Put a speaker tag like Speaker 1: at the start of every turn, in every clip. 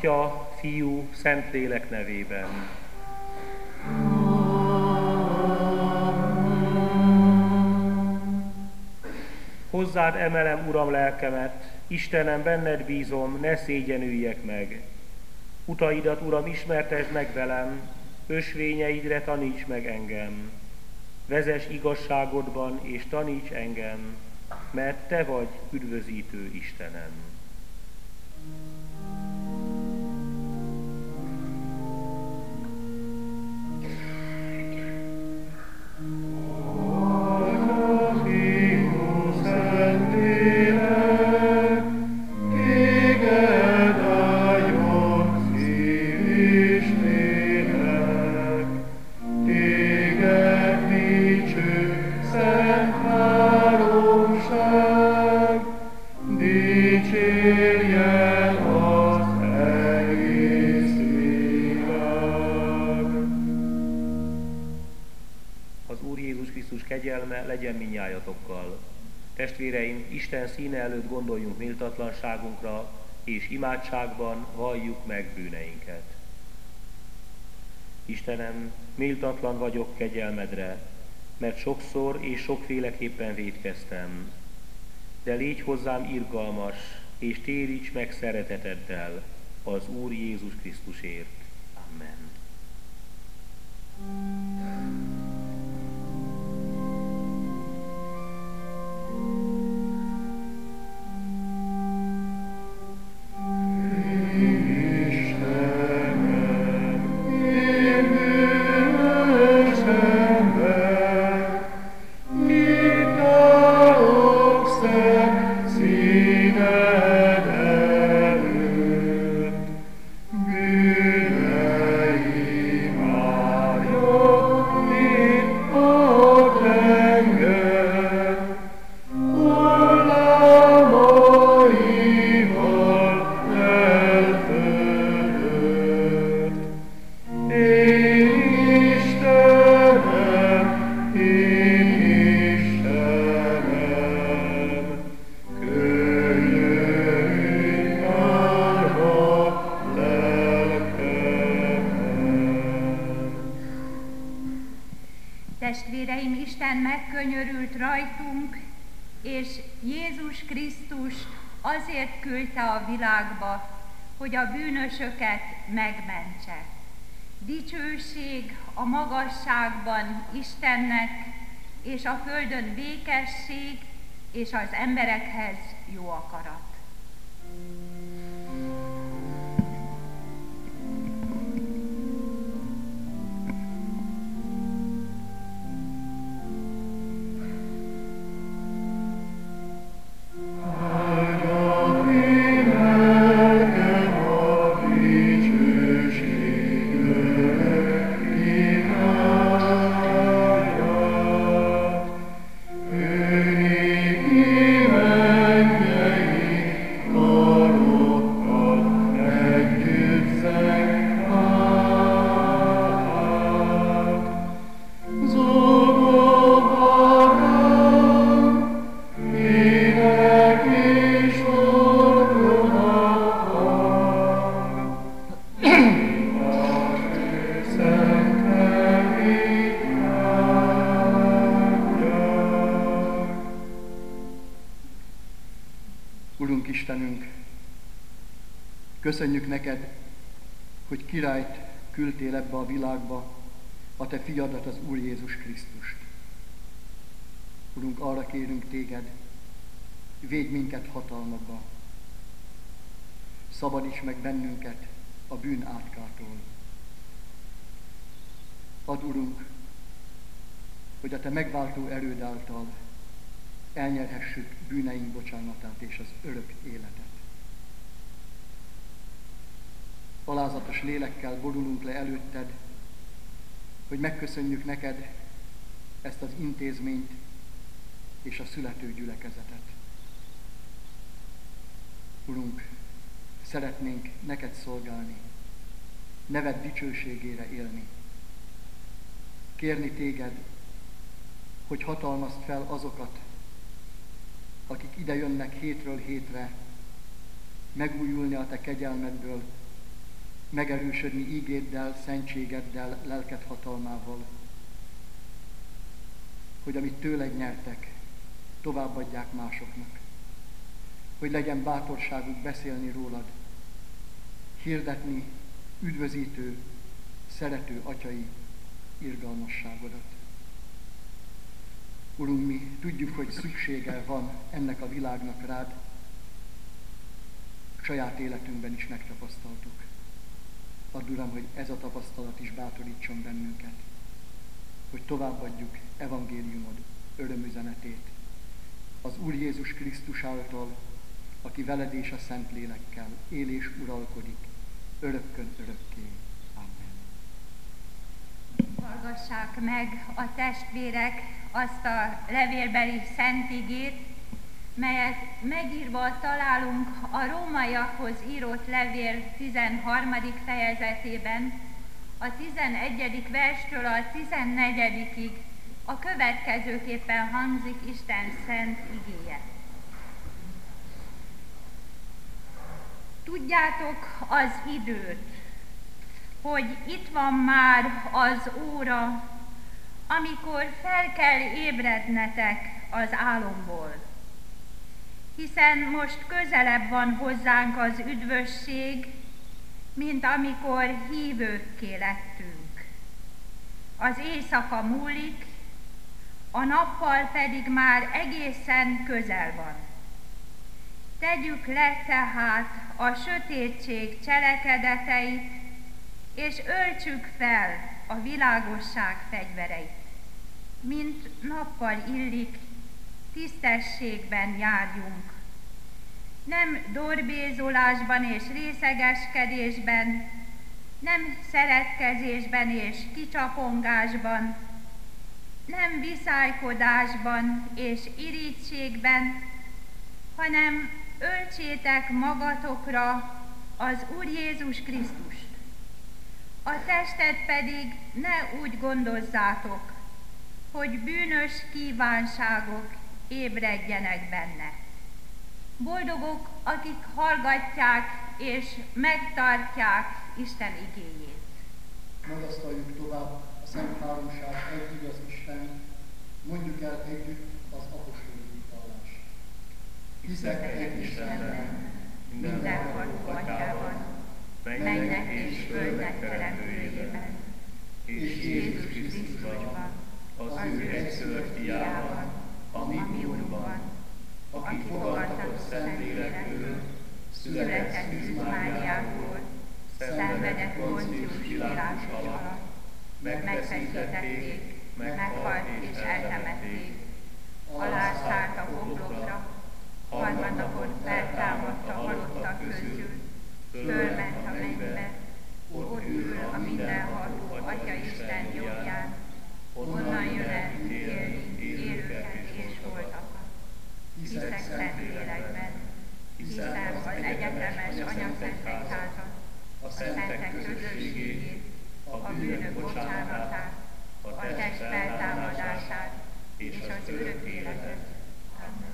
Speaker 1: Atya, Fiú, Szentlélek nevében. Hozzád emelem, Uram, lelkemet, Istenem, benned bízom, ne szégyenüljek meg. Utaidat, Uram, ismertesd meg velem, ösvényeidre taníts meg engem. Vezess igazságodban és taníts engem, mert Te vagy üdvözítő Istenem. Kegyelme legyen mindnyájatokkal. Testvéreim, Isten színe előtt gondoljunk méltatlanságunkra, és imádságban valljuk meg bűneinket. Istenem, méltatlan vagyok kegyelmedre, mert sokszor és sokféleképpen vétkeztem. De légy hozzám irgalmas, és téríts meg szereteteddel az Úr Jézus Krisztusért. Amen.
Speaker 2: Testvéreim, Isten megkönyörült rajtunk, és Jézus Krisztus azért küldte a világba, hogy a bűnösöket megmentse. Dicsőség a magasságban Istennek, és a földön békesség, és az emberekhez jó akarat.
Speaker 3: Urunk Istenünk, köszönjük neked, hogy királyt küldtél ebbe a világba, a te fiadat, az Úr Jézus Krisztust. Urunk, arra kérünk téged, védj minket hatalmadba, szabadíts meg bennünket a bűn átkától. Add, Urunk, hogy a te megváltó erőd által elnyerhessük bűneink bocsánatát és az örök életet. Alázatos lélekkel borulunk le előtted, hogy megköszönjük neked ezt az intézményt és a születő gyülekezetet. Urunk, szeretnénk neked szolgálni, neved dicsőségére élni. Kérni téged, hogy hatalmazd fel azokat, akik ide jönnek hétről hétre, megújulni a te kegyelmedből, megerősödni ígéddel, szentségeddel, lelked hatalmával, hogy amit tőled nyertek, továbbadják másoknak, hogy legyen bátorságuk beszélni rólad, hirdetni üdvözítő, szerető atyai irgalmasságodat. Urunk, mi tudjuk, hogy szüksége van ennek a világnak rád, saját életünkben is megtapasztaltuk. Add, Uram, hogy ez a tapasztalat is bátorítson bennünket, hogy továbbadjuk evangéliumod örömüzenetét az Úr Jézus Krisztus által, aki veled és a Szentlélekkel él és uralkodik örökkön örökké. Amen.
Speaker 2: Hallgassák meg a testvérek azt a levélbeli szent igét, melyet megírva találunk a rómaiakhoz írott levél 13. fejezetében, a 11. verstől a 14-ig a következőképpen hangzik Isten szent igéje. Tudjátok az időt, hogy itt van már az óra, amikor fel kell ébrednetek az álomból. Hiszen most közelebb van hozzánk az üdvösség, mint amikor hívőkké lettünk. Az éjszaka múlik, a nappal pedig már egészen közel van. Tegyük le tehát a sötétség cselekedeteit, és öltsük fel a világosság fegyvereit. Mint nappal illik, tisztességben járjunk. Nem dorbézolásban és részegeskedésben, nem szeretkezésben és kicsapongásban, nem viszálykodásban és irítségben, hanem öltsétek magatokra az Úr Jézus Krisztust. A testet pedig ne úgy gondozzátok, hogy bűnös kívánságok ébredjenek benne. Boldogok, akik hallgatják és megtartják Isten igéjét.
Speaker 3: Magasztaljuk tovább a Szent Háromság egy igaz Isten, mondjuk el együtt az apostoli vallást. Hiszek egy Istenben,
Speaker 2: mindenható Atyában, mennek és földnek teremtőjében, és Jézus Krisztusban, az ő egyszülött fiában, a mi Úrunkban, aki fogadtatott Szentlélektől, született Szűz Máriából, szenvedett Pontius Pilátus alatt, megfeszítették, meghalt és eltemették, alászállt a poklokra, harmadnapon feltámadt a halottak közül, fölment a mennybe, ott ül a mindenható Atya Isten jobbján, onnan jön el ítélni élőket és holtakat. Hiszek Szentlélekben, hiszem az egyetemes anyaszentegyházat, a szentek közösségét, a bűnök bocsánatát, a test feltámadását és az örök életet. Amen.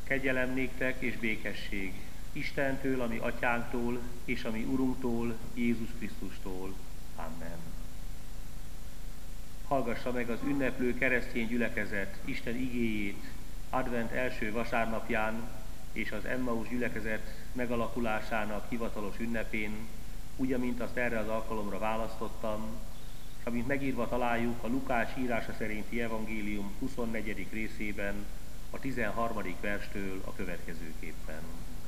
Speaker 1: Kegyelem néktek és békesség Istentől, ami atyánktól, és ami Urunktól, Jézus Krisztustól. Amen. Hallgassa meg az ünneplő keresztény gyülekezet Isten igéjét advent első vasárnapján és az Emmaus gyülekezet megalakulásának hivatalos ünnepén, úgy, amint azt erre az alkalomra választottam, és amint megírva találjuk a Lukács írása szerinti evangélium 24. részében, a 13. verstől a következőképpen.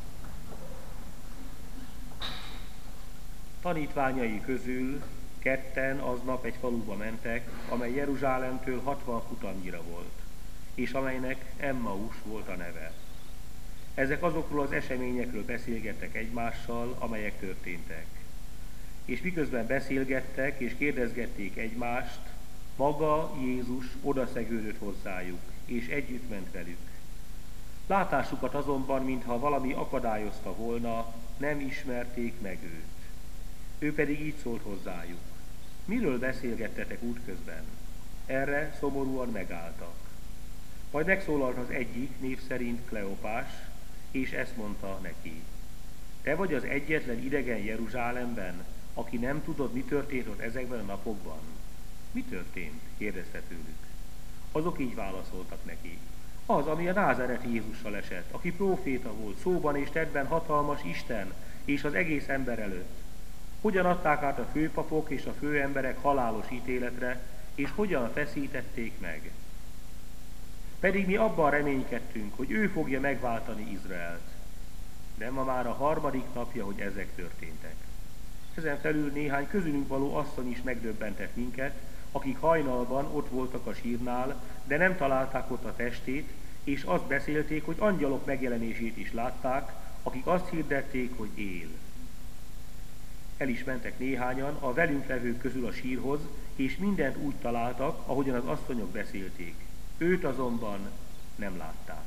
Speaker 1: Tanítványai közül ketten aznap egy faluba mentek, amely Jeruzsálemtől 60 futamnyira volt, és amelynek Emmaus volt a neve. Ezek azokról az eseményekről beszélgettek egymással, amelyek történtek. És miközben beszélgettek és kérdezgették egymást, maga Jézus odaszegődött hozzájuk, és együtt ment velük. Látásukat azonban, mintha valami akadályozta volna, nem ismerték meg őt. Ő pedig így szólt hozzájuk: miről beszélgettetek útközben? Erre szomorúan megálltak. Majd megszólalt az egyik, név szerint Kleopás, és ezt mondta neki: te vagy az egyetlen idegen Jeruzsálemben, aki nem tudod, mi történt ott ezekben a napokban? Mi történt? kérdezte tőlük. Azok így válaszoltak neki: az, ami a názáreti Jézussal esett, aki próféta volt, szóban és tettben hatalmas Isten és az egész ember előtt. Hogyan adták át a főpapok és a főemberek halálos ítéletre, és hogyan feszítették meg. Pedig mi abban reménykedtünk, hogy ő fogja megváltani Izraelt. De ma már a 3. napja, hogy ezek történtek. Ezen felül néhány közülünk való asszony is megdöbbentett minket, akik hajnalban ott voltak a sírnál, de nem találták ott a testét, és azt beszélték, hogy angyalok megjelenését is látták, akik azt hirdették, hogy él. El is mentek néhányan a velünk levők közül a sírhoz, és mindent úgy találtak, ahogyan az asszonyok beszélték. Őt azonban nem látták.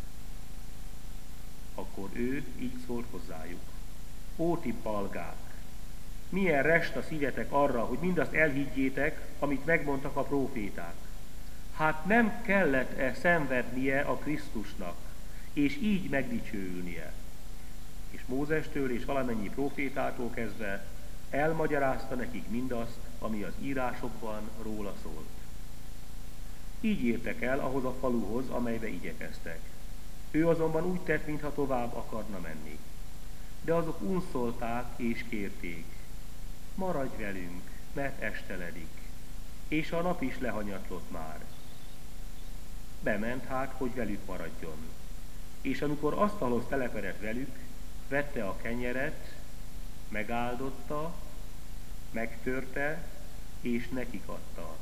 Speaker 1: Akkor ő így szólt hozzájuk: ó ti palgák! Milyen rest a szívetek arra, hogy mindazt elhiggyétek, amit megmondtak a próféták. Hát nem kellett-e szenvednie a Krisztusnak, és így megdicsőülnie? És Mózestől és valamennyi prófétától kezdve elmagyarázta nekik mindazt, ami az írásokban róla szólt. Így értek el ahhoz a faluhoz, amelybe igyekeztek. Ő azonban úgy tett, mintha tovább akarna menni. De azok unszolták és kérték: maradj velünk, mert esteledik, és a nap is lehanyatlott már. Bement hát, hogy velük maradjon. És amikor asztalhoz telepedett velük, vette a kenyeret, megáldotta, megtörte, és nekik adta.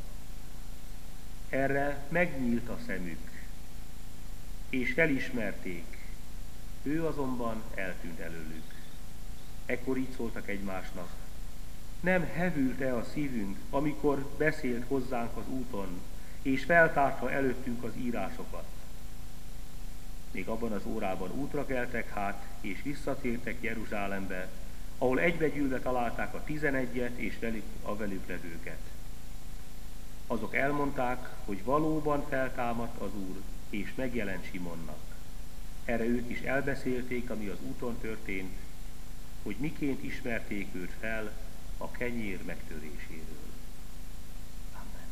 Speaker 1: Erre megnyílt a szemük, és felismerték, ő azonban eltűnt előlük. Ekkor így szóltak egymásnak: nem hevült-e a szívünk, amikor beszélt hozzánk az úton, és feltárta előttünk az írásokat? Még abban az órában útra keltek hát, és visszatértek Jeruzsálembe, ahol egybegyűlve találták a 11-et és a velük levőket. Azok elmondták, hogy valóban feltámadt az Úr, és megjelent Simonnak. Erre ők is elbeszélték, ami az úton történt, hogy miként ismerték őt fel a kenyér megtöréséről. Amen.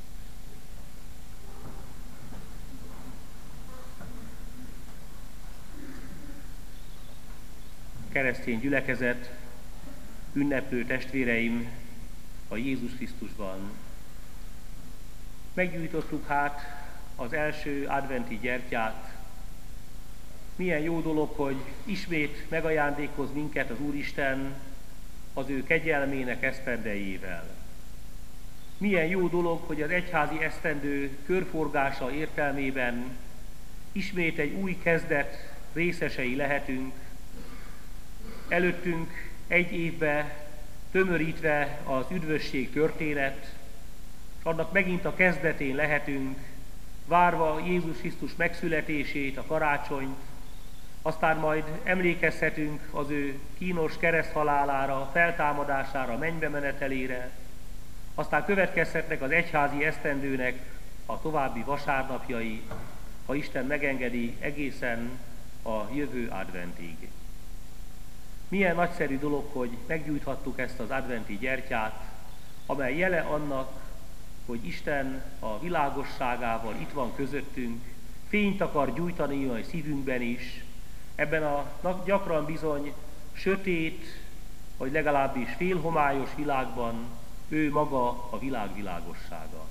Speaker 1: Keresztény gyülekezet, ünneplő testvéreim a Jézus Krisztusban. Meggyújtottuk hát az első adventi gyertyát. Milyen jó dolog, hogy ismét megajándékoz minket az Úristen az ő kegyelmének esztendejével. Milyen jó dolog, hogy az egyházi esztendő körforgása értelmében ismét egy új kezdet részesei lehetünk. Előttünk egy évbe tömörítve az üdvösség történet, és annak megint a kezdetén lehetünk, várva Jézus Krisztus megszületését, a karácsonyt, aztán majd emlékezhetünk az ő kínos kereszthalálára, feltámadására, mennybe menetelére, aztán következhetnek az egyházi esztendőnek a további vasárnapjai, ha Isten megengedi, egészen a jövő adventig. Milyen nagyszerű dolog, hogy meggyújthattuk ezt az adventi gyertyát, amely jele annak, hogy Isten a világosságával itt van közöttünk, fényt akar gyújtani a szívünkben is, ebben a gyakran bizony sötét, vagy legalábbis félhomályos világban ő maga a világ világossága.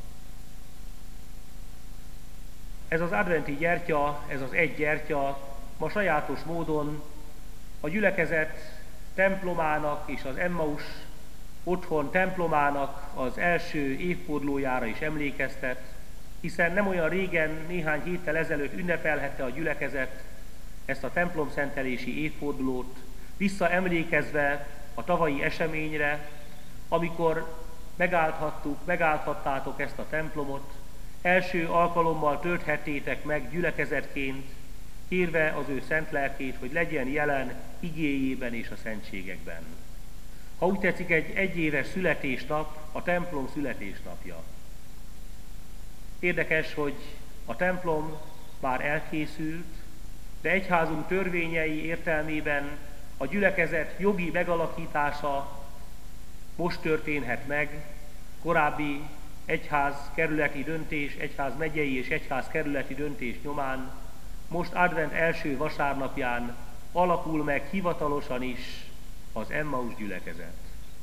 Speaker 1: Ez az adventi gyertya, ez az egy gyertya ma sajátos módon a gyülekezet templomának és az Emmaus otthon templomának az első évfordulójára is emlékeztet, hiszen nem olyan régen, néhány héttel ezelőtt ünnepelhette a gyülekezet ezt a templomszentelési évfordulót, visszaemlékezve a tavalyi eseményre, amikor megállhattátok ezt a templomot, első alkalommal tölthettétek meg gyülekezetként, kérve az ő szent lelkét, hogy legyen jelen igéjében és a szentségekben. Ha úgy tetszik, egy egyéves születésnap, a templom születésnapja. Érdekes, hogy a templom már elkészült, de egyházunk törvényei értelmében a gyülekezet jogi megalakítása most történhet meg, korábbi egyház kerületi döntés, egyház megyei és egyház kerületi döntés nyomán, most advent első vasárnapján alakul meg hivatalosan is az Emmaus gyülekezet.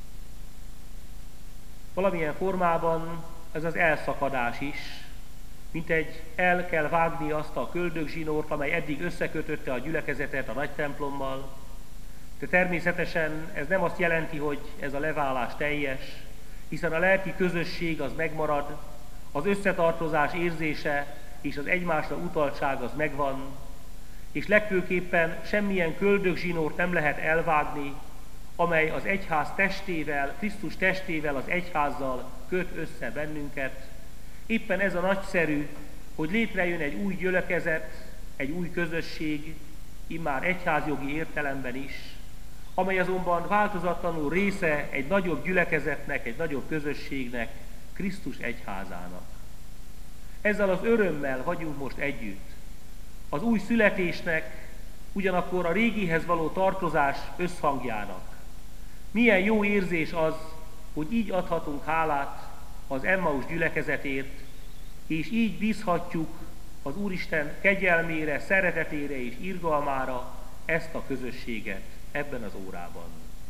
Speaker 1: Valamilyen formában ez az elszakadás is, mintegy el kell vágni azt a köldögzsinórt, amely eddig összekötötte a gyülekezetet a nagy templommal, de természetesen ez nem azt jelenti, hogy ez a leválás teljes, hiszen a lelki közösség az megmarad, az összetartozás érzése és az egymásra utaltság az megvan, és legfőképpen semmilyen köldögzsinórt nem lehet elvágni, amely az egyház testével, Krisztus testével, az egyházzal köt össze bennünket. Éppen ez a nagyszerű, hogy létrejön egy új gyülekezet, egy új közösség, immár egyházjogi értelemben is, amely azonban változatlanul része egy nagyobb gyülekezetnek, egy nagyobb közösségnek, Krisztus egyházának. Ezzel az örömmel vagyunk most együtt. Az új születésnek, ugyanakkor a régihez való tartozás összhangjának. Milyen jó érzés az, hogy így adhatunk hálát az Emmaus gyülekezetért, és így bízhatjuk az Úristen kegyelmére, szeretetére és irgalmára ezt a közösséget ebben az órában.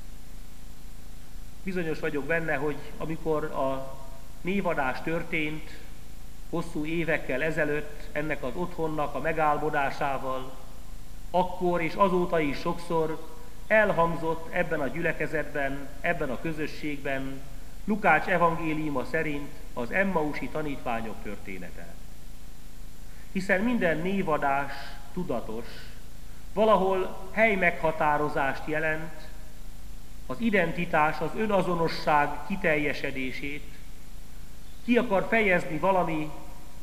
Speaker 1: Bizonyos vagyok benne, hogy amikor a névadás történt, hosszú évekkel ezelőtt ennek az otthonnak a megálmodásával, akkor és azóta is sokszor elhangzott ebben a gyülekezetben, ebben a közösségben Lukács evangéliuma szerint az emmausi tanítványok története. Hiszen minden névadás tudatos, valahol helymeghatározást jelent, az identitás, az önazonosság kiteljesedését, ki akar fejezni valami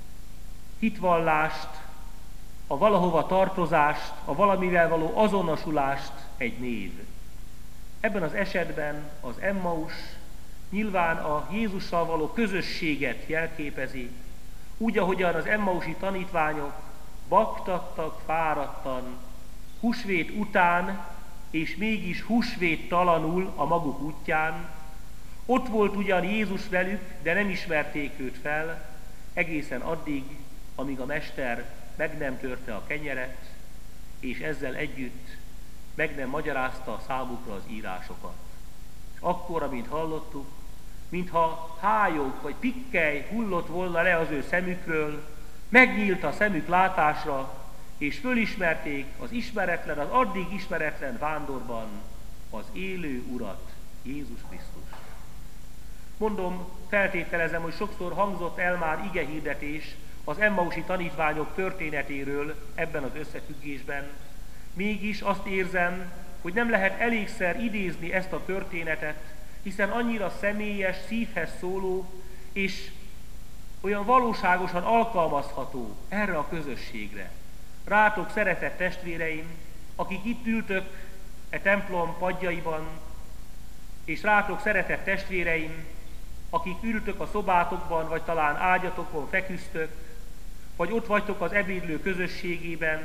Speaker 1: hitvallást, a valahova tartozást, a valamivel való azonosulást egy név. Ebben az esetben az Emmaus nyilván a Jézussal való közösséget jelképezi, úgy, ahogyan az emmausi tanítványok baktattak fáradtan, húsvét után, és mégis húsvéttalanul a maguk útján. Ott volt ugyan Jézus velük, de nem ismerték őt fel, egészen addig, amíg a mester meg nem törte a kenyeret, és ezzel együtt meg nem magyarázta számukra az írásokat. És akkor, amint hallottuk, mintha hályog vagy pikkely hullott volna le az ő szemükről, megnyílt a szemük látásra, és fölismerték az ismeretlen, az addig ismeretlen vándorban az élő Urat, Jézus Krisztust. Mondom, feltételezem, hogy sokszor hangzott el már igehirdetés az emmausi tanítványok történetéről ebben az összefüggésben. Mégis azt érzem, hogy nem lehet elégszer idézni ezt a történetet, hiszen annyira személyes, szívhez szóló, és olyan valóságosan alkalmazható erre a közösségre. Rátok, szeretett testvéreim, akik itt ültök e templom padjaiban, és rátok, szeretett testvéreim, akik ültök a szobátokban, vagy talán ágyatokon feküztök, vagy ott vagytok az ebédlő közösségében,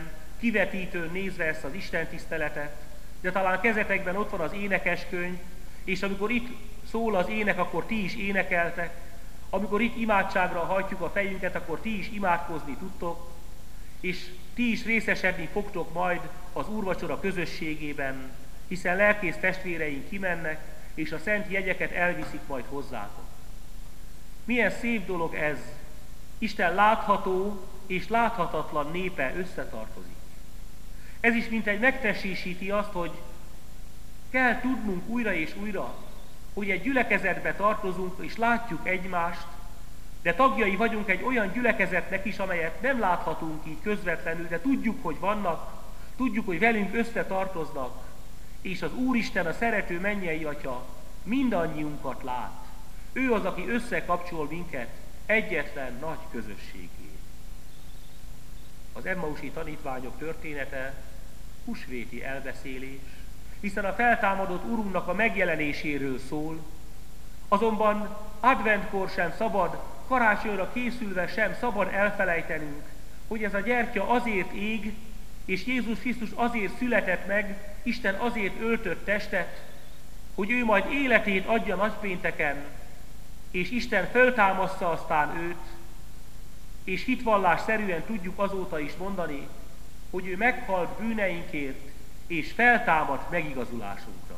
Speaker 1: kivetítőn nézve ezt az Isten tiszteletet, de talán kezetekben ott van az énekeskönyv, és amikor itt szól az ének, akkor ti is énekeltek, amikor itt imádságra hajtjuk a fejünket, akkor ti is imádkozni tudtok, és ti is részesedni fogtok majd az úrvacsora közösségében, hiszen lelkész testvéreink kimennek, és a szent jegyeket elviszik majd hozzátok. Milyen szép dolog ez! Isten látható és láthatatlan népe összetartozik. Ez is mintegy megtestesíti azt, hogy kell tudnunk újra és újra, hogy egy gyülekezetbe tartozunk és látjuk egymást, de tagjai vagyunk egy olyan gyülekezetnek is, amelyet nem láthatunk így közvetlenül, de tudjuk, hogy vannak, tudjuk, hogy velünk összetartoznak, és az Úristen, a szerető mennyei Atya mindannyiunkat lát. Ő az, aki összekapcsol minket egyetlen nagy közösségé. Az emmausi tanítványok története húsvéti elbeszélés, hiszen a feltámadott Urunknak a megjelenéséről szól, azonban adventkor sem szabad, karácsonyra készülve sem szabad elfelejtenünk, hogy ez a gyertya azért ég, és Jézus Krisztus azért született meg, Isten azért öltött testet, hogy ő majd életét adja nagypénteken, és Isten föltámassza aztán őt, és hitvallásszerűen tudjuk azóta is mondani, hogy ő meghalt bűneinkért, és feltámadt megigazulásunkra.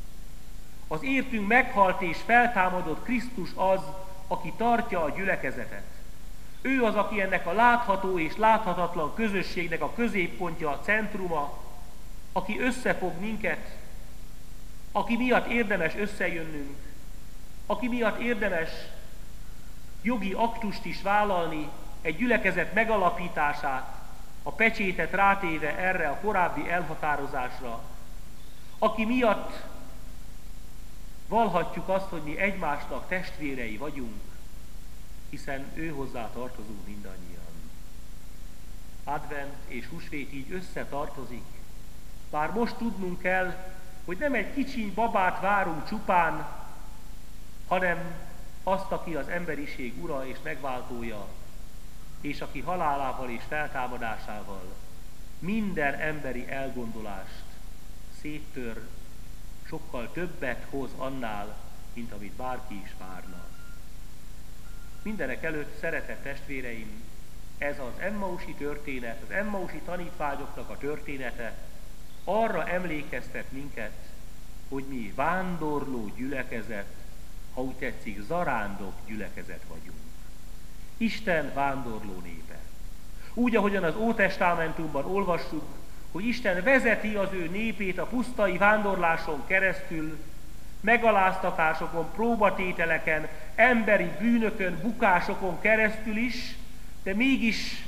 Speaker 1: Az értünk meghalt és feltámadott Krisztus az, aki tartja a gyülekezetet. Ő az, aki ennek a látható és láthatatlan közösségnek a középpontja, a centruma, aki összefog minket, aki miatt érdemes összejönnünk, aki miatt érdemes jogi aktust is vállalni, egy gyülekezet megalapítását, a pecsétet rátéve erre a korábbi elhatározásra, aki miatt vallhatjuk azt, hogy mi egymásnak testvérei vagyunk, hiszen ő hozzá tartozunk mindannyian. Advent és húsvét így összetartozik, bár most tudnunk kell, hogy nem egy kicsiny babát várunk csupán, hanem azt, aki az emberiség ura és megváltója, és aki halálával és feltámadásával minden emberi elgondolást széttör, sokkal többet hoz annál, mint amit bárki is várna. Mindenek előtt, szeretett testvéreim, ez az emmausi történet, az emmausi tanítványoknak a története arra emlékeztet minket, hogy mi vándorló gyülekezet, ha úgy tetszik, zarándok gyülekezet vagyunk. Isten vándorló népe. Úgy, ahogyan az Ótestamentumban olvassuk, hogy Isten vezeti az ő népét a pusztai vándorláson keresztül, megaláztatásokon, próbatételeken, emberi bűnökön, bukásokon keresztül is, de mégis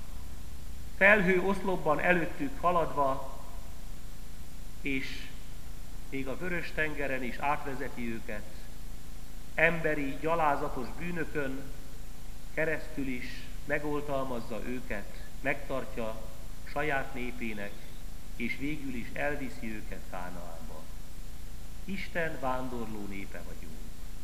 Speaker 1: felhő oszlopban előttük haladva, és még a Vörös-tengeren is átvezeti őket, emberi, gyalázatos bűnökön keresztül is megoltalmazza őket, megtartja saját népének, és végül is elviszi őket Kánaánba. Isten vándorló népe vagyunk.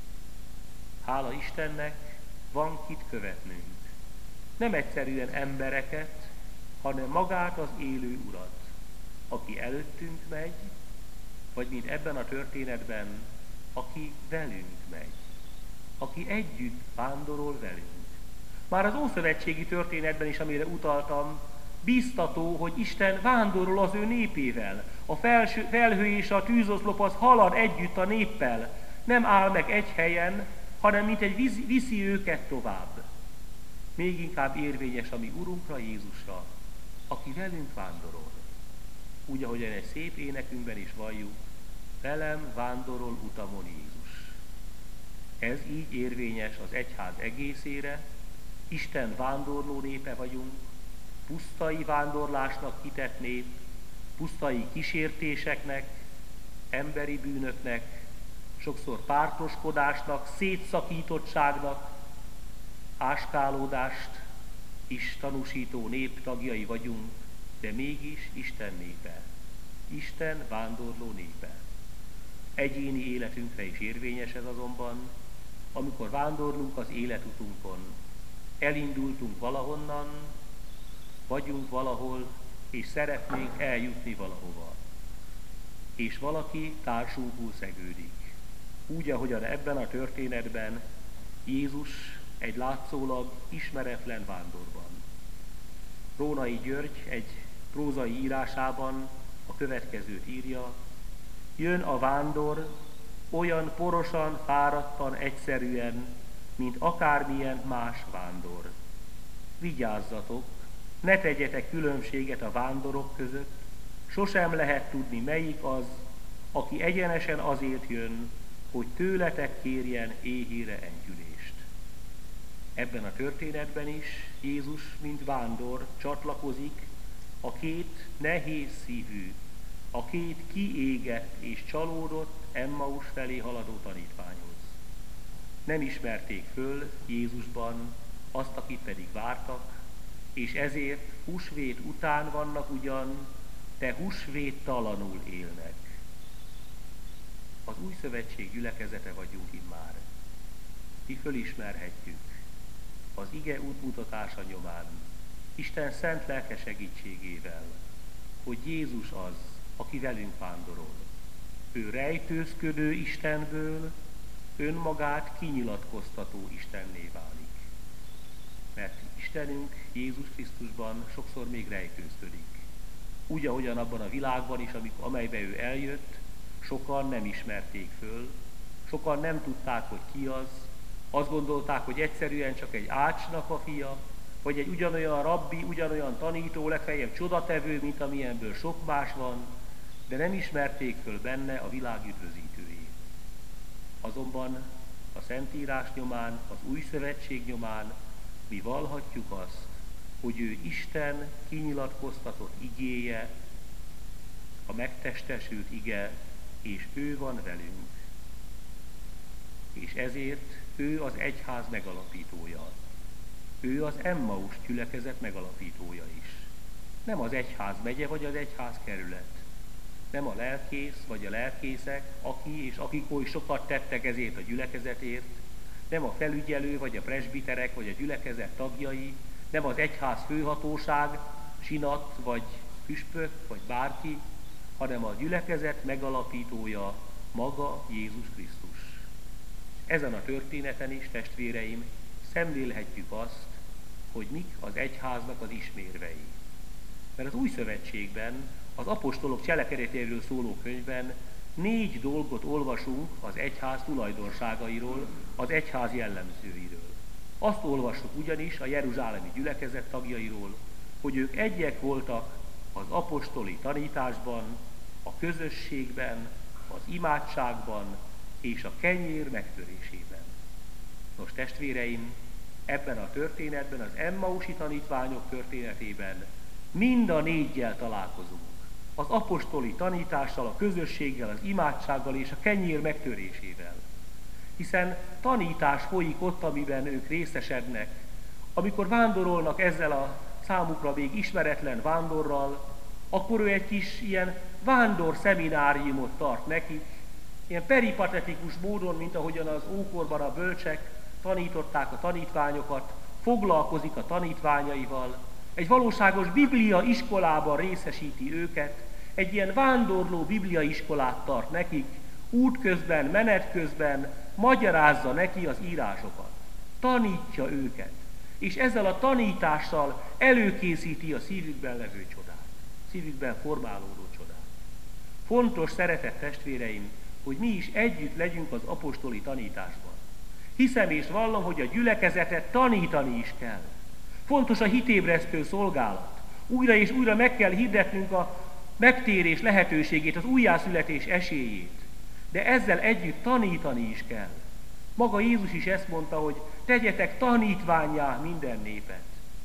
Speaker 1: Hála Istennek, van kit követnünk. Nem egyszerűen embereket, hanem magát az élő Urat, aki előttünk megy, vagy mint ebben a történetben, aki velünk megy, aki együtt vándorol velünk. Már az ószövetségi történetben is, amire utaltam, bíztató, hogy Isten vándorol az ő népével. A felhő és a tűzoszlop az halad együtt a néppel, nem áll meg egy helyen, hanem mint egy viszi őket tovább. Még inkább érvényes a mi Urunkra, Jézusra, aki velünk vándorol. Úgy, ahogyan egy szép énekünkben is valljuk, velem vándorol utamon Jézus. Ez így érvényes az egyház egészére, Isten vándorló népe vagyunk, pusztai vándorlásnak kitett nép, pusztai kísértéseknek, emberi bűnöknek, sokszor pártoskodásnak, szétszakítottságnak, áskálódást is tanúsító nép tagjai vagyunk, de mégis Isten népe, Isten vándorló népe. Egyéni életünkre is érvényes ez azonban, amikor vándorlunk az életutunkon, elindultunk valahonnan, vagyunk valahol, és szeretnénk eljutni valahova. És valaki társunkul szegődik. Úgy, ahogyan ebben a történetben Jézus egy látszólag ismeretlen vándorban. Rónai György egy prózai írásában a következőt írja: jön a vándor olyan porosan, fáradtan, egyszerűen, mint akármilyen más vándor. Vigyázzatok, ne tegyetek különbséget a vándorok között, sosem lehet tudni, melyik az, aki egyenesen azért jön, hogy tőletek kérjen éhére enyhülést. Ebben a történetben is Jézus, mint vándor csatlakozik a két nehéz szívű, a két kiégett és csalódott Emmaus felé haladó tanítványhoz. Nem ismerték föl Jézusban azt, akit pedig vártak, és ezért húsvét után vannak ugyan, de húsvéttalanul élnek. Az új szövetség gyülekezete vagyunk immár. Mi fölismerhetjük az ige útmutatása nyomán, Isten szent lelke segítségével, hogy Jézus az, aki velünk vándorol. Ő rejtőzködő Istenből önmagát kinyilatkoztató Istenné válik. Mert Istenünk Jézus Krisztusban sokszor még rejtőzködik. Úgy, ahogyan abban a világban is, amelybe ő eljött, sokan nem ismerték föl, sokan nem tudták, hogy ki az, azt gondolták, hogy egyszerűen csak egy ácsnak a fia, vagy egy ugyanolyan rabbi, ugyanolyan tanító, legfeljebb csodatevő, mint amilyenből sok más van, de nem ismerték föl benne a világ üdvözítőjét. Azonban a Szentírás nyomán, az Új Szövetség nyomán mi vallhatjuk azt, hogy ő Isten kinyilatkoztatott igéje, a megtestesült ige, és ő van velünk. És ezért ő az egyház megalapítója. Ő az Emmaus gyülekezet megalapítója is. Nem az egyházmegye vagy az egyházkerület. Nem a lelkész vagy a lelkészek, aki és akik oly sokat tettek ezért a gyülekezetért, nem a felügyelő vagy a presbiterek vagy a gyülekezet tagjai, nem az egyház főhatóság, sinat vagy püspök vagy bárki, hanem a gyülekezet megalapítója maga Jézus Krisztus. Ezen a történeten is, testvéreim, szemlélhetjük azt, hogy mik az egyháznak az ismérvei. Mert az Új Szövetségben, az apostolok cselekedetéről szóló könyvben 4 dolgot olvasunk az egyház tulajdonságairól, az egyház jellemzőiről. Azt olvassuk ugyanis a jeruzsálemi gyülekezet tagjairól, hogy ők egyek voltak az apostoli tanításban, a közösségben, az imádságban és a kenyér megtörésében. Nos, testvéreim, ebben a történetben, az Emmausi tanítványok történetében mind a 4-jel találkozunk. Az apostoli tanítással, a közösséggel, az imádsággal és a kenyér megtörésével. Hiszen tanítás folyik ott, amiben ők részesednek. Amikor vándorolnak ezzel a számukra még ismeretlen vándorral, akkor ő egy kis ilyen vándor szemináriumot tart nekik, ilyen peripatetikus módon, mint ahogyan az ókorban a bölcsek tanították a tanítványokat, foglalkozik a tanítványaival, egy valóságos biblia iskolában részesíti őket, egy ilyen vándorló biblia iskolát tart nekik, útközben, menet közben magyarázza neki az írásokat, tanítja őket, és ezzel a tanítással előkészíti a szívükben levő csodát, szívükben formálódó csodát. Fontos, szeretett testvéreim, hogy mi is együtt legyünk az apostoli tanításban. Hiszem és vallom, hogy a gyülekezetet tanítani is kell. Fontos a hitébresztő szolgálat. Újra és újra meg kell hirdetnünk a megtérés lehetőségét, az újjászületés esélyét. De ezzel együtt tanítani is kell. Maga Jézus is ezt mondta, hogy tegyetek tanítvánnyá minden népet.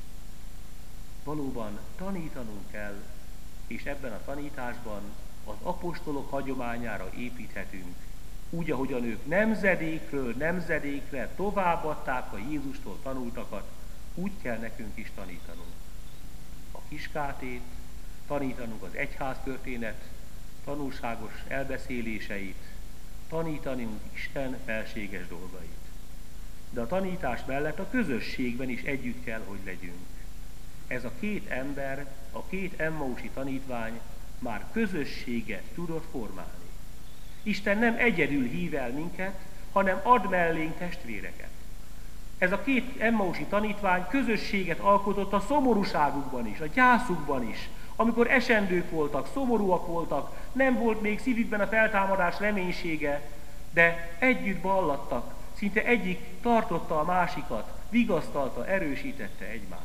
Speaker 1: Valóban tanítanunk kell, és ebben a tanításban az apostolok hagyományára építhetünk, úgy, ahogyan ők nemzedékről nemzedékre továbbadták a Jézustól tanultakat, úgy kell nekünk is tanítanunk. A kiskátét, tanítanunk az egyház történet tanulságos elbeszéléseit, tanítanunk Isten felséges dolgait. De a tanítás mellett a közösségben is együtt kell, hogy legyünk. ez a két ember, a két emmausi tanítvány már közösséget tudott formálni. Isten nem egyedül hív el minket, hanem ad mellénk testvéreket. Ez a két emmausi tanítvány közösséget alkotott a szomorúságukban is, a gyászukban is. Amikor esendők voltak, szomorúak voltak, nem volt még szívükben a feltámadás reménysége, de együtt ballattak, szinte egyik tartotta a másikat, vigasztalta, erősítette egymást.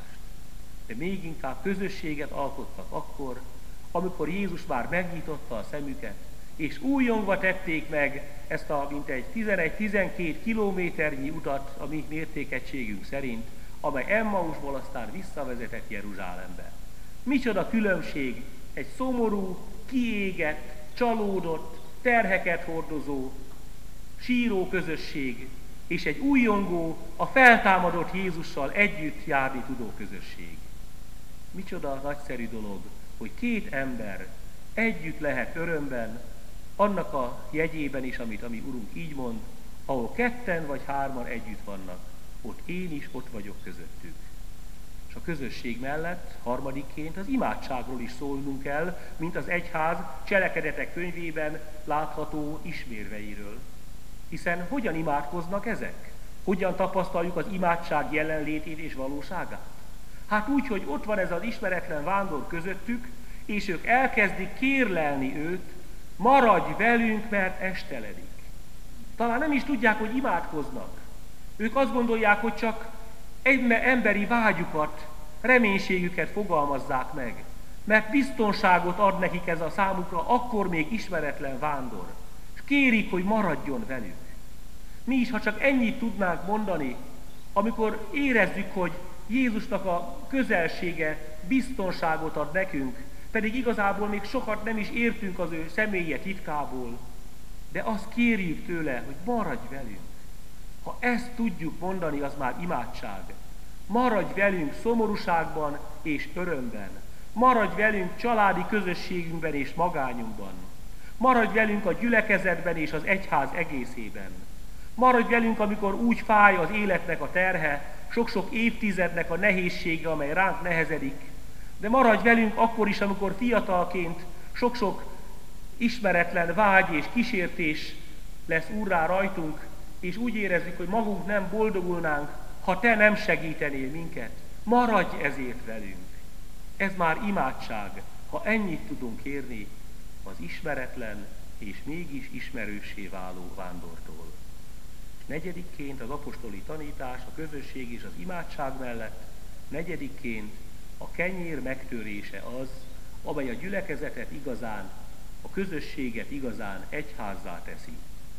Speaker 1: De még inkább közösséget alkottak akkor, amikor Jézus már megnyitotta a szemüket, és újongva tették meg ezt a mintegy 11-12 kilométernyi utat a mi mértékegységünk szerint, amely Emmausból aztán visszavezetett Jeruzsálembe. Micsoda különbség egy szomorú, kiégett, csalódott, terheket hordozó, síró közösség, és egy újongó, a feltámadott Jézussal együtt járni tudó közösség. Micsoda nagyszerű dolog, hogy két ember együtt lehet örömben, annak a jegyében is, amit a mi Urunk így mond, ahol ketten vagy hárman együtt vannak, ott én is ott vagyok közöttük. És a közösség mellett harmadikként az imádságról is szólnunk kell, mint az egyház Cselekedetek könyvében látható ismérveiről. Hiszen hogyan imádkoznak ezek? Hogyan tapasztaljuk az imádság jelenlétét és valóságát? Hát úgy, hogy ott van ez az ismeretlen vándor közöttük, és ők elkezdik kérlelni őt, maradj velünk, mert esteledik. Talán nem is tudják, hogy imádkoznak. Ők azt gondolják, hogy csak emberi vágyukat, reménységüket fogalmazzák meg, mert biztonságot ad nekik ez a számukra akkor még ismeretlen vándor. És kérik, hogy maradjon velük. Mi is, ha csak ennyit tudnánk mondani, amikor érezzük, hogy Jézusnak a közelsége biztonságot ad nekünk, pedig igazából még sokat nem is értünk az ő személye titkából, de azt kérjük tőle, hogy maradj velünk. Ha ezt tudjuk mondani, az már imádság. Maradj velünk szomorúságban és örömben. Maradj velünk családi közösségünkben és magányunkban. Maradj velünk a gyülekezetben és az egyház egészében. Maradj velünk, amikor úgy fáj az életnek a terhe, sok-sok évtizednek a nehézsége, amely ránk nehezedik. De maradj velünk akkor is, amikor fiatalként sok-sok ismeretlen vágy és kísértés lesz úrrá rajtunk, és úgy érezzük, hogy magunk nem boldogulnánk, ha te nem segítenél minket. Maradj ezért velünk. Ez már imádság, ha ennyit tudunk kérni az ismeretlen és mégis ismerőssé váló vándortól. Negyedikként az apostoli tanítás, a közösség és az imádság mellett, negyedikként a kenyér megtörése az, amely a gyülekezetet igazán, a közösséget igazán egyházzá teszi.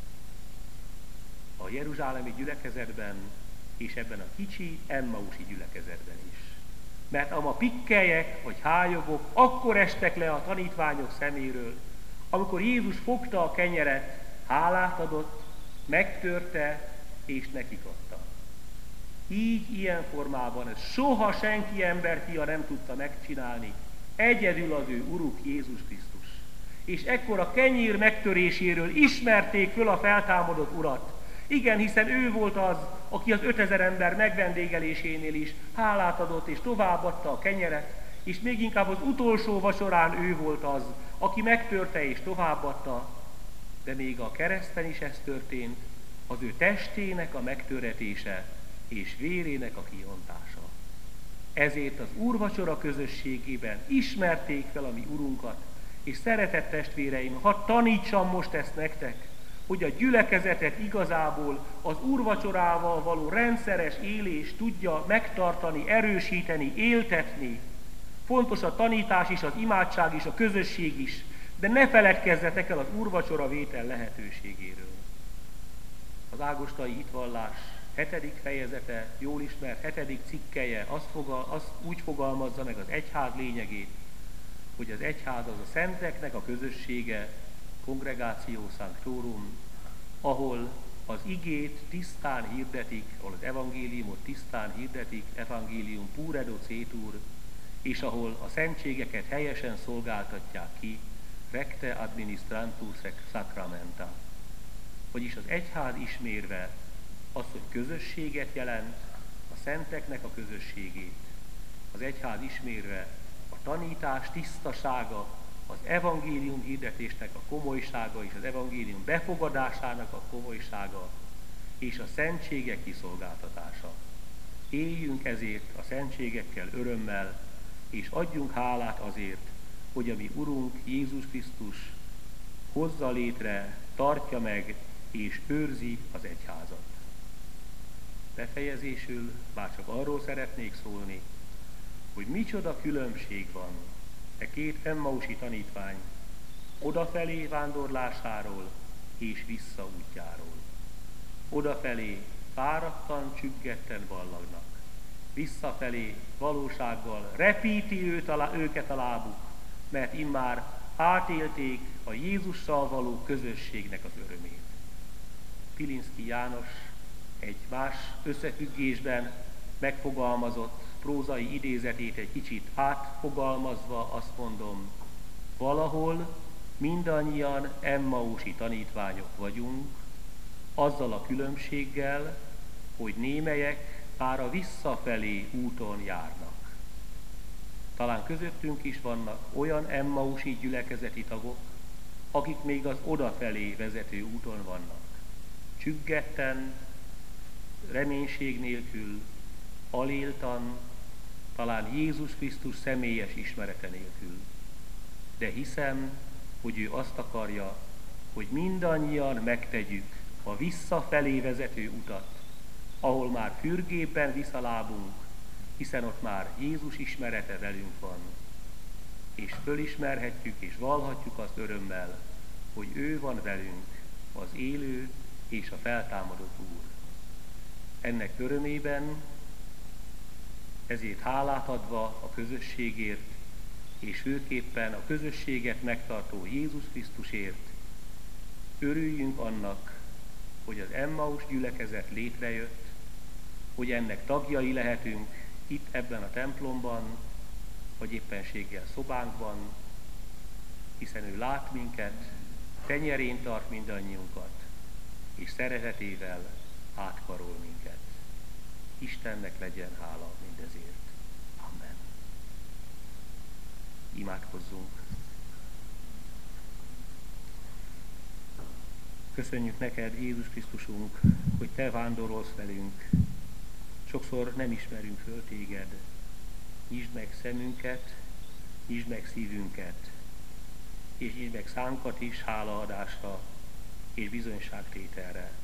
Speaker 1: A jeruzsálemi gyülekezetben és ebben a kicsi emmausi gyülekezetben is. Mert a pikkelyek vagy hályogok akkor estek le a tanítványok szeméről, amikor Jézus fogta a kenyeret, hálát adott, megtörte és nekik adta. Így, ilyen formában ez soha senki emberfia nem tudta megcsinálni, egyedül az ő Uruk Jézus Krisztus. És ekkor a kenyér megtöréséről ismerték föl a feltámadott Urat. Igen, hiszen ő volt az, aki az 5000 ember megvendégelésénél is hálát adott és továbbadta a kenyeret, és még inkább az utolsó vacsorán ő volt az, aki megtörte és továbbadta, de még a kereszten is ez történt, az ő testének a megtöretése és vérének a kiontása. Ezért az úrvacsora közösségében ismerték fel a mi Urunkat, és szeretett testvéreim, hadd tanítsam most ezt nektek, hogy a gyülekezetet igazából az úrvacsorával való rendszeres élés tudja megtartani, erősíteni, éltetni. Fontos a tanítás is, az imádság is, a közösség is, de ne feledkezzetek el az úrvacsora vétel lehetőségéről. Az ágostai hitvallás 7. fejezete, jól ismert 7. cikkelye azt úgy fogalmazza meg az egyház lényegét, hogy az egyház az a szenteknek a közössége, Congregatio Sanctorum, ahol az igét tisztán hirdetik, ahol az evangéliumot tisztán hirdetik, evangélium pure docetur, és ahol a szentségeket helyesen szolgáltatják ki, recte administrantur sacramenta. Vagyis az egyház ismérve az, hogy közösséget jelent, a szenteknek a közösségét, az egyház ismérve a tanítás tisztasága, az evangélium hirdetésnek a komolysága és az evangélium befogadásának a komolysága és a szentségek kiszolgáltatása. Éljünk ezért a szentségekkel örömmel, és adjunk hálát azért, hogy a mi Urunk Jézus Krisztus hozza létre, tartja meg és őrzi az egyházat. Befejezésül már csak arról szeretnék szólni, hogy micsoda különbség van e két emmausi tanítvány odafelé vándorlásáról és vissza útjáról. Odafelé fáradtan, csüggetten ballagnak, visszafelé valósággal repíti őket a lábuk, mert immár átélték a Jézussal való közösségnek az örömét. Pilinszky János egy más összefüggésben megfogalmazott prózai idézetét egy kicsit átfogalmazva azt mondom, valahol mindannyian emmausi tanítványok vagyunk, azzal a különbséggel, hogy némelyek már a visszafelé úton járnak. Talán közöttünk is vannak olyan emmausi gyülekezeti tagok, akik még az odafelé vezető úton vannak. Csüggetten, reménység nélkül, aléltan, talán Jézus Krisztus személyes ismerete nélkül. De hiszem, hogy ő azt akarja, hogy mindannyian megtegyük a visszafelé vezető utat, ahol már fürgében visz a lábunk, hiszen ott már Jézus ismerete velünk van, és fölismerhetjük és vallhatjuk azt örömmel, hogy ő van velünk, az élő és a feltámadott Úr. Ennek örömében, ezért hálát adva a közösségért, és főképpen a közösséget megtartó Jézus Krisztusért, örüljünk annak, hogy az Emmaus gyülekezet létrejött, hogy ennek tagjai lehetünk itt ebben a templomban, vagy éppenséggel szobánkban, hiszen ő lát minket, tenyerén tart mindannyiunkat, és szeretetével átkarol minket. Istennek legyen hála mindezért. Amen. Imádkozzunk. Köszönjük neked, Jézus Krisztusunk, hogy te vándorolsz velünk. Sokszor nem ismerünk föl téged. Nyisd meg szemünket, nyisd meg szívünket, és nyisd meg szánkat is hálaadásra és bizonyságtételre.